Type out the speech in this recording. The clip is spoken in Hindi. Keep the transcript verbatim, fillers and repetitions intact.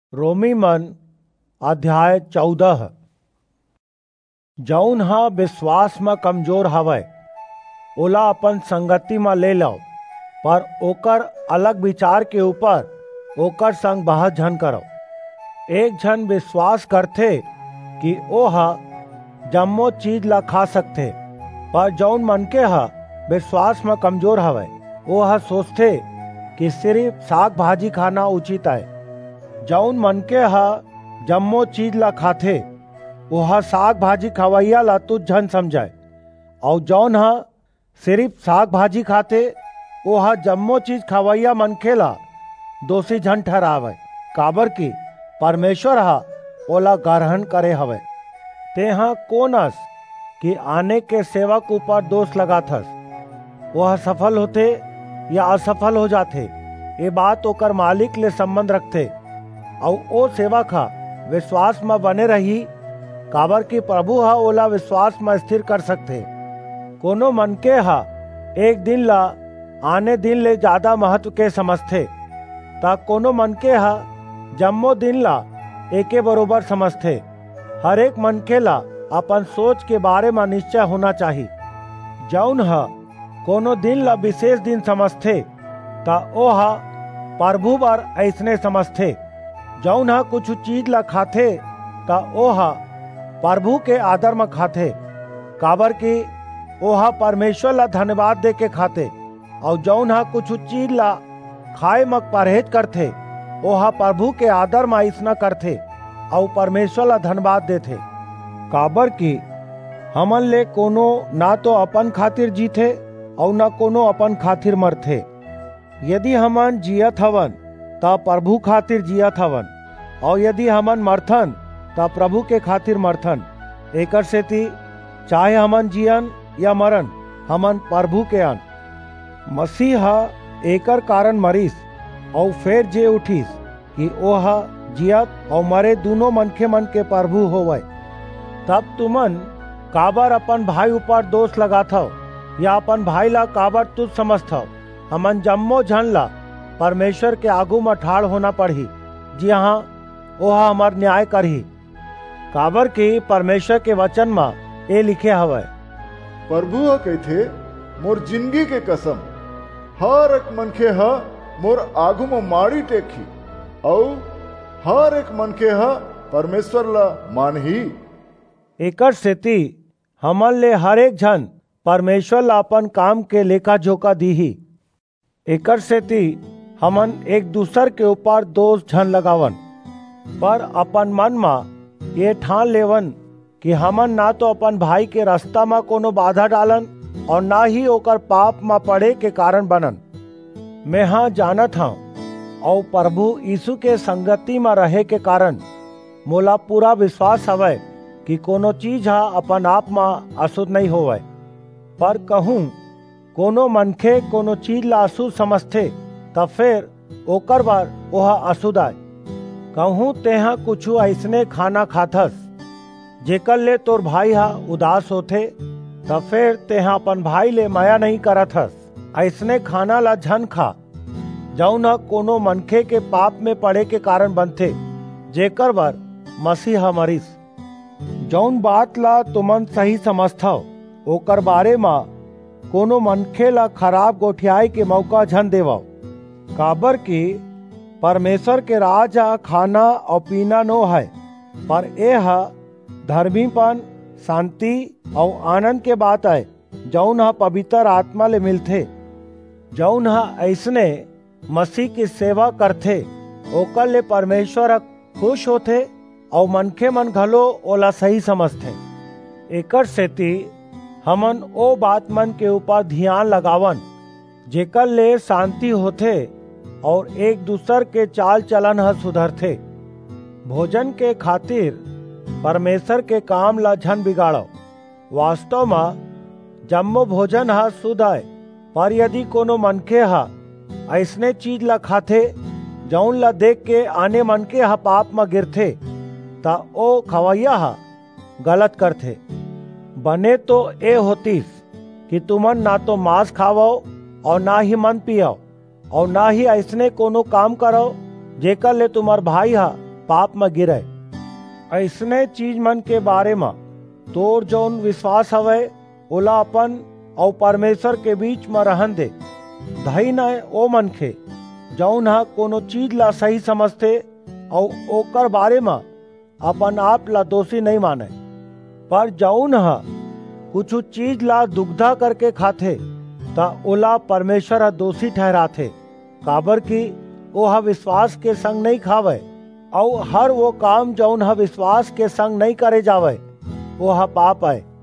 रोमी मन अध्याय चौदह। जौन हा विश्वास में कमजोर हवय ओला अपन संगति में ले लो, पर ओकर अलग विचार के ऊपर ओकर संग बहस झन करो। एक झन विश्वास करथे कि ओहा जम्मो चीज ला खा सकथे, पर जौन मनके हा विश्वास में कमजोर हवय ओहा सोचथे कि सिर्फ साग भाजी खाना उचित है। जौन मनके हा जम्मो चीज ला खाथे ओहा साग भाजी खवैया ला तुझ झन समझाए, और जौन हा सिर्फ साग भाजी खाथे ओहा जम्मो चीज खवैया मनखे ला दोषी झन ठहरावे, काबर की परमेश्वर हा ओला ग्रहण करे हवे। तेहा कोनस कि आने के सेवक ऊपर दोष लगाथस, वह सफल होते या असफल हो जाथे ये बात ओकर मालिक ले संबंध रखथे, और ओ सेवक हा विश्वास में बने रही, काबर की प्रभु हा ओला विश्वास में स्थिर कर सकथे। कोनो मनके हा एक दिन ला आने दिन ले ज्यादा महत्व के समझथे, ता कोनो मनके हा जम्मो दिन ला एके बरोबर समझथे। हर एक मनके ला अपन सोच के बारे में निश्चय होना चाहिए। जौन हा कोनो दिन ला विशेष दिन समझथे ता ओ हा प्रभु बर ऐसने समझथे। जौन हा कुछ चीज ला खाथे ता ओ हा प्रभु के आदर में खाथे, काबर की ओहा परमेश्वर ला धन्यवाद दे के खाथे, और जौन हा कुछ चीज ला खाए मक परहेज करथे ओहा प्रभु के आदर में ऐसना करथे और परमेश्वर ला धन्यवाद देथे। काबर की हमन ले कोनो ना तो अपन खातिर जीथे और ना कोनो अपन खातिर मरथे। यदि हमन जियत हवन ता प्रभु खातिर जियत हवन, और यदि हमन मरथन ता प्रभु के खातिर मरथन। एकर सेती चाहे हमन जियन या मरन हमन प्रभु के अन। मसीहा एकर कारण मरीस और फिर जे उठीस कि ओहा जियत और मरे दोनों मनखे मन के प्रभु होवे। तब तुमन काबर अपन भाई ऊपर दोष लगाथो या अपन भाई ला काबर तुझ समझथो। हमन जम्मो झन ला परमेश्वर के आगू में ठाड़ होना पड़ही, जी हाँ ओहा हमार न्याय करही। काबर की परमेश्वर के वचन में ए लिखे हवे, प्रभु ह कहथे मोर जिंदगी के कसम, हर एक मनखे ह मोर आगू में माड़ी टेकी, और हर एक मनखे ह परमेश्वर ला मानही। एकर सेती हमन ले हर एक झन परमेश्वर ला अपन काम के लेखा जोखा दीही। एकर सेती हमन एक दूसर के ऊपर दोष झन लगावन, पर अपन मन में ये ठान लेवन कि हमन ना तो अपन भाई के रास्ता में कोनो बाधा डालन और ना ही ओकर पाप में पड़े के कारण बनन। मैं हाँ जानत हूँ और प्रभु यीशु के संगति में रहे के कारण मोला पूरा विश्वास हवै कि कोनो चीज हा अपन आप में अशुद्ध नहीं होवे। पर कहूँ कोनो मनखे कोनो चीज ला अशुद्ध समझथे तब फिर ओकर बार ओहा अशुद्ध आए। कहूँ तेहा कुछ ऐसने खाना खाथस जेकर ले तोर भाई हा उदास होथे, तब फिर तेहा अपन भाई ले माया नहीं करथस। ऐसने खाना ला झन खा जौन हा कोनो मनखे के पाप में पड़े के कारण बनथे, जेकर बर मसीहा मरीस। जौन बात ला तुमन सही समझथो ओकर बारे में कोनो मनखे ला खराब गोठियाई के मौका झन देवो, काबर की परमेश्वर के राज खाना और पीना नो है, पर यह धर्मीपन शांति और आनंद के बात है जौन हा पवित्र आत्मा ले मिलथे। जौन हा ऐसने मसीह की सेवा करथे ओकर ले परमेश्वर खुश होथे और मनखे मन घलो ओला सही समझथे। एकर सेती हमन ओ बात मन के ऊपर ध्यान लगावन जेकर ले शांति होथे और एक दूसर के चाल चलन ह सुधरथे। भोजन के खातिर परमेश्वर के काम ला झन बिगाड़ो। वास्तव में जम्मो भोजन हा शुद्ध है, पर यदि कोनो मनखे हा ऐसने चीज ला खाथे जौन ला देख के आने मनके हा पाप में गिरथे ता ओ खवैया हा गलत करथे। बने तो ए होतीस कि तुमन ना तो मांस खावो और ना ही मन पियो, और ना ही ऐसने कोनो काम करो जेकर ले तुम्हार भाई हा पाप में गिरे। ऐसने चीज मन के बारे में तोर जौन विश्वास हवे ओला अपन और परमेश्वर के बीच में रहन दे। धई न ओ मनखे जौन हा कोनो चीज ला सही समझते और ओकर बारे में अपन आप ला दोषी नहीं माने, पर जौन हा कुछ चीज ला दुग्धा करके खाथे ता ओला परमेश्वर हा दोषी ठहराथे, काबर की वो हा विश्वास के संग नहीं खावे और हर वो काम जौन हा विश्वास के संग नहीं करे जावे वो हा पाप है।